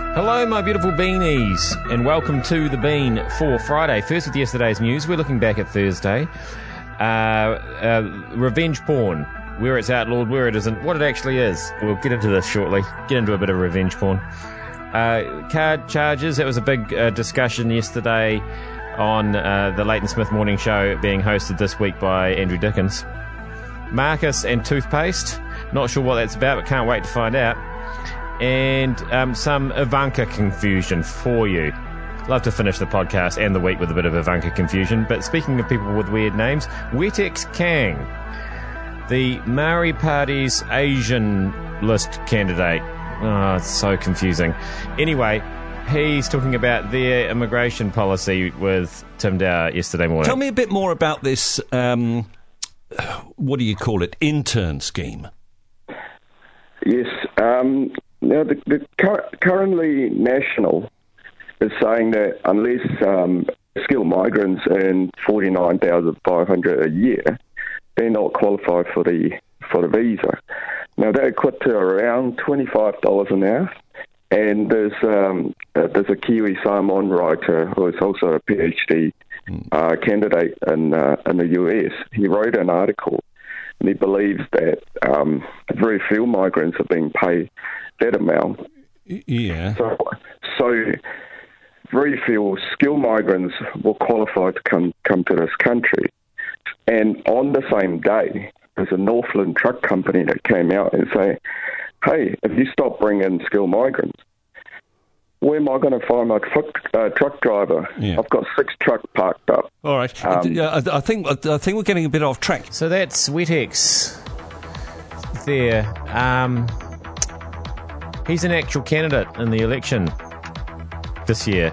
Hello, my beautiful beanies, and welcome to The Bean for Friday. First with yesterday's news, we're looking back at Thursday. Revenge porn, where it's outlawed, where it isn't, what it actually is. We'll get into this shortly, get into a bit of revenge porn. Card charges, that was a big discussion yesterday on the Leighton Smith Morning Show being hosted this week by Andrew Dickens. Marcus and toothpaste, not sure what that's about, but can't wait to find out. And some Ivanka confusion for you. Love to finish the podcast and the week with a bit of Ivanka confusion. But speaking of people with weird names, Wetex Kang, the Maori Party's Asian list candidate. Oh, it's so confusing. Anyway, he's talking about their immigration policy with Tim Dower yesterday morning. Tell me a bit more about this, what do you call it, intern scheme? Yes. Now, the currently National is saying that unless skilled migrants earn $49,500 a year, they're not qualified for the visa. Now, that equates to around $25 an hour. And there's a Kiwi Samoan writer who is also a PhD candidate in the US. He wrote an article, and he believes that very few migrants are being paid that amount. Yeah. So very few skilled migrants were qualified to come to this country. And on the same day, there's a Northland truck company that came out and say, hey, if you stop bringing skilled migrants, where am I going to find my truck driver? Yeah. I've got 6 trucks parked up. All right. I think we're getting a bit off track. So that's Wetex there. He's an actual candidate in the election this year.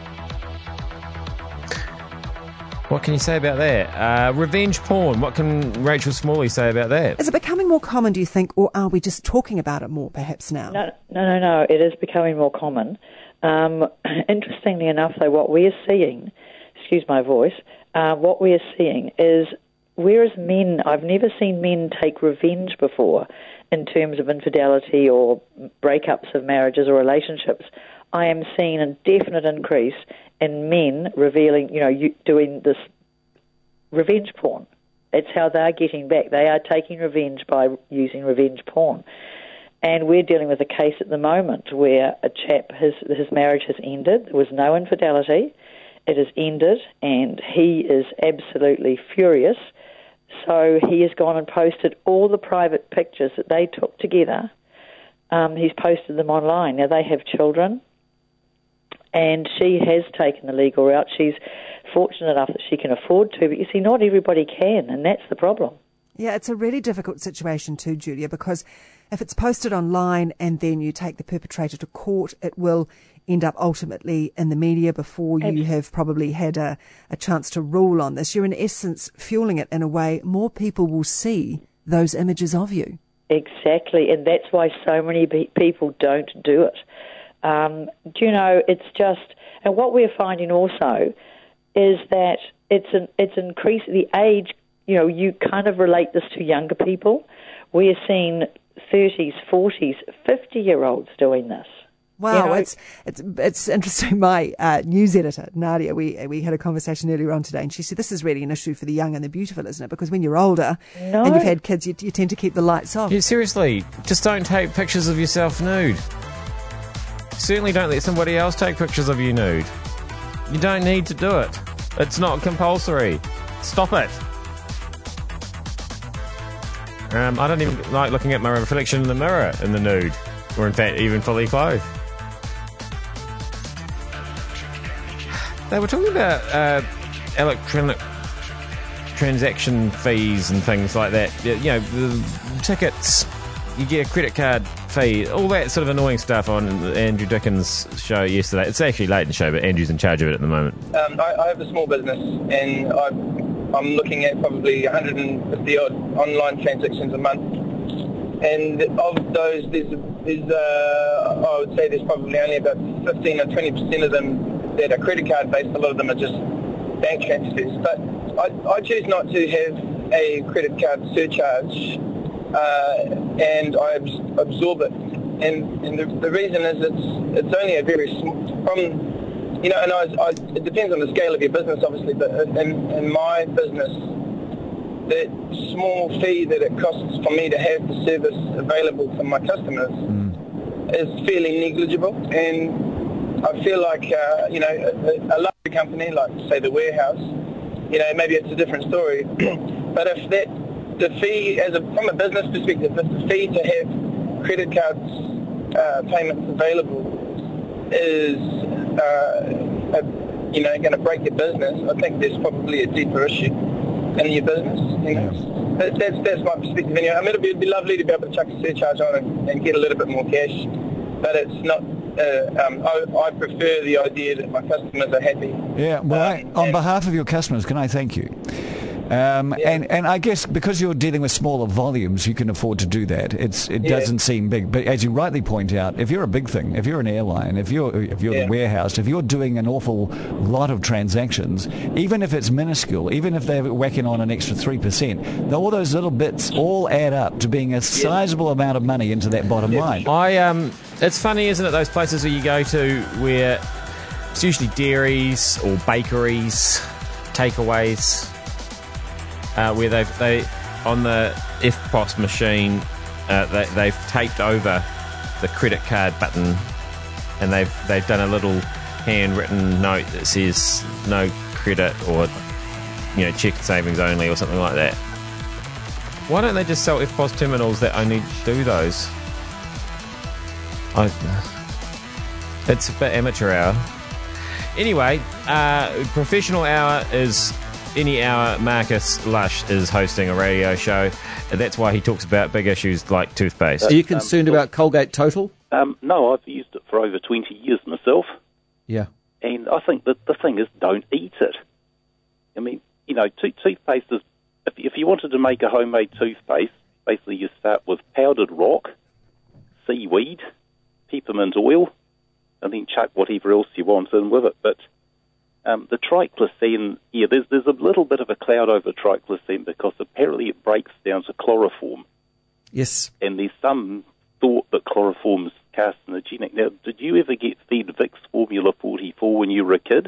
What can you say about that? Revenge porn, what can Rachel Smalley say about that? Is it becoming more common, do you think, or are we just talking about it more perhaps now? No. It is becoming more common. Interestingly enough, though, what we are seeing, excuse my voice, what we are seeing is, whereas men, I've never seen men take revenge before in terms of infidelity or breakups of marriages or relationships, I am seeing a definite increase in men revealing, doing this revenge porn. It's how they're getting back. They are taking revenge by using revenge porn. And we're dealing with a case at the moment where a chap, his marriage has ended. There was no infidelity. It has ended, and he is absolutely furious. So he has gone and posted all the private pictures that they took together. He's posted them online. Now, they have children, and she has taken the legal route. She's fortunate enough that she can afford to, but you see, not everybody can, and that's the problem. Yeah, it's a really difficult situation too, Julia, because if it's posted online and then you take the perpetrator to court, it will end up ultimately in the media before you have probably had a chance to rule on this. You're in essence fueling it in a way more people will see those images of you. Exactly, and that's why so many people don't do it. It's just, and what we're finding also is that it's increased the age. You kind of relate this to younger people. We're seeing 30s, 40s, 50-year-olds doing this. Wow, it's interesting. My news editor, Nadia, we had a conversation earlier on today, and she said this is really an issue for the young and the beautiful, isn't it? Because when you're older and you've had kids, you tend to keep the lights off. Yeah, seriously, just don't take pictures of yourself nude. Certainly don't let somebody else take pictures of you nude. You don't need to do it. It's not compulsory. Stop it. I don't even like looking at my reflection in the mirror in the nude, or in fact even fully clothed. They were talking about electronic transaction fees and things like that. The tickets, you get a credit card fee, all that sort of annoying stuff on Andrew Dickens' show yesterday. It's actually Leighton's show, but Andrew's in charge of it at the moment. I have a small business, and I'm looking at probably 150 odd online transactions a month. And of those, I would say there's probably only about 15 or 20% of them that are credit card based. A lot of them are just bank transfers. But I choose not to have a credit card surcharge, and I absorb it and the reason is it's only a very it depends on the scale of your business, obviously, but in my business, that small fee that it costs for me to have the service available for my customers is fairly negligible. And I feel like, a larger company, like, say, the warehouse, maybe it's a different story. But if the fee, from a business perspective, if the fee to have credit cards payments available is going to break your business, I think there's probably a deeper issue in your business. That's my perspective. Anyway, I mean, it'd be lovely to be able to chuck a surcharge on and get a little bit more cash, but it's not. I prefer the idea that my customers are happy. Yeah. Well, on behalf of your customers, can I thank you? And I guess because you're dealing with smaller volumes, you can afford to do that. It doesn't seem big, but as you rightly point out, if you're a big thing, if you're an airline, if you're the warehouse, if you're doing an awful lot of transactions, even if it's minuscule, even if they're whacking on an extra 3%, all those little bits all add up to being a sizable amount of money into that bottom line. It's funny, isn't it? Those places where you go to where it's usually dairies or bakeries, takeaways. Where they on the EFTPOS machine, they've taped over the credit card button, and they've done a little handwritten note that says no credit or check savings only or something like that. Why don't they just sell EFTPOS terminals that only do those? It's a bit amateur hour. Anyway, professional hour is any hour Marcus Lush is hosting a radio show. That's why he talks about big issues like toothpaste. Are you concerned about Colgate Total? No, I've used it for over 20 years myself. Yeah. And I think that the thing is, don't eat it. I mean, toothpaste is, if you wanted to make a homemade toothpaste, basically you start with powdered rock, seaweed, peppermint oil, and then chuck whatever else you want in with it. But the triclosan, there's a little bit of a cloud over triclosan because apparently it breaks down to chloroform. Yes. And there's some thought that chloroform's carcinogenic. Now, did you ever get fed Vicks Formula 44 when you were a kid?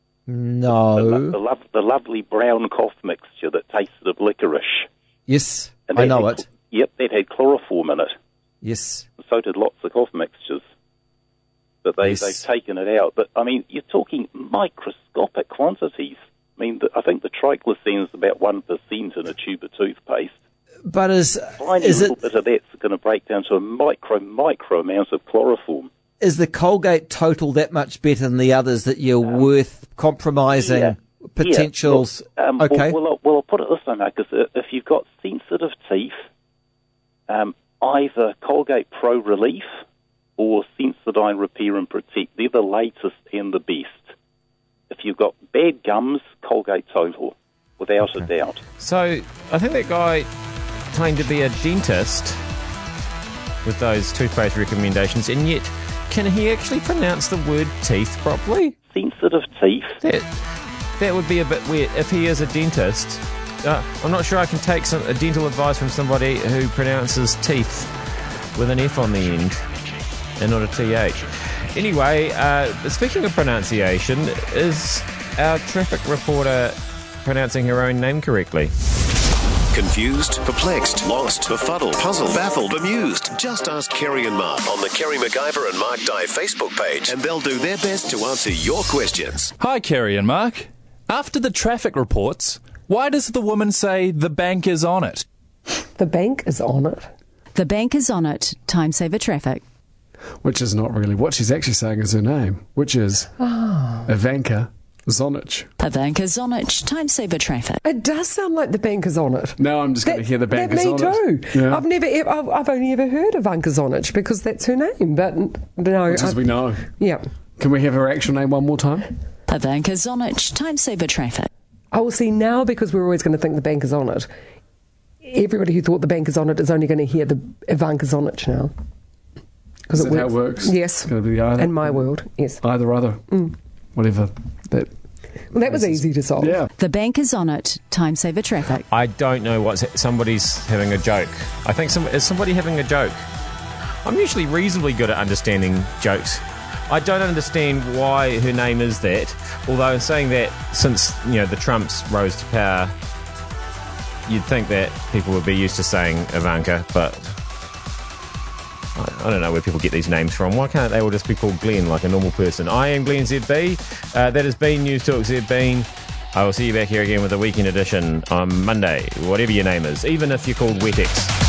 No. The lovely brown cough mixture that tasted of licorice. Yes, I know it. Yep, that had chloroform in it. Yes. So did lots of cough mixtures. But they've taken it out. But, I mean, you're talking microscopic quantities. I mean, I think the triclosan is about 1% in a tube of toothpaste. But a little bit of that's going to break down to a micro amount of chloroform. Is the Colgate Total that much better than the others that you're worth compromising potentials? Yeah. Okay. Well, I'll put it this way, Marcus. If you've got sensitive teeth, either Colgate Pro Relief or Sensodyne Repair and Protect. They're the latest and the best. If you've got bad gums, Colgate Total, without a doubt. So, I think that guy claimed to be a dentist with those toothpaste recommendations, and yet, can he actually pronounce the word teeth properly? Sensitive teeth? That would be a bit weird. If he is a dentist, I'm not sure I can take a dental advice from somebody who pronounces teeth with an F on the end. And not a TH. Anyway, speaking of pronunciation, is our traffic reporter pronouncing her own name correctly? Confused, perplexed, lost, befuddled, puzzled, baffled, bemused? Just ask Kerry and Mark on the Kerry McIver and Mark Dye Facebook page, and they'll do their best to answer your questions. Hi, Kerry and Mark. After the traffic reports, why does the woman say the bank is on it? The bank is on it. The bank is on it. Time saver traffic. Which is not really what she's actually saying is her name, which is Ivanka Zonich. Ivanka Zonich, time saver traffic. It does sound like the bank is on it. Now I'm just going to hear the bank is on it. Me too. Yeah. I've only ever heard of Ivanka Zonich because that's her name, but no. Which as we know. Yeah. Can we have her actual name one more time? Ivanka Zonich, time saver traffic. I will see now, because we're always going to think the bank is on it. Everybody who thought the bank is on it is only going to hear the Ivanka Zonich now. Is that how it works? Yes. It's going to be the either. In my world, yes. Either other. Whatever. Well, that was easy to solve. Yeah. The bank is on it. Time saver traffic. I don't know somebody's having a joke. I think is somebody having a joke? I'm usually reasonably good at understanding jokes. I don't understand why her name is that, although in saying that, since, the Trumps rose to power, you'd think that people would be used to saying Ivanka, but I don't know where people get these names from. Why can't they all just be called Glenn, like a normal person? I am Glenn ZB. That has been News Talk ZB. I will see you back here again with a weekend edition on Monday, whatever your name is, even if you're called Wetex.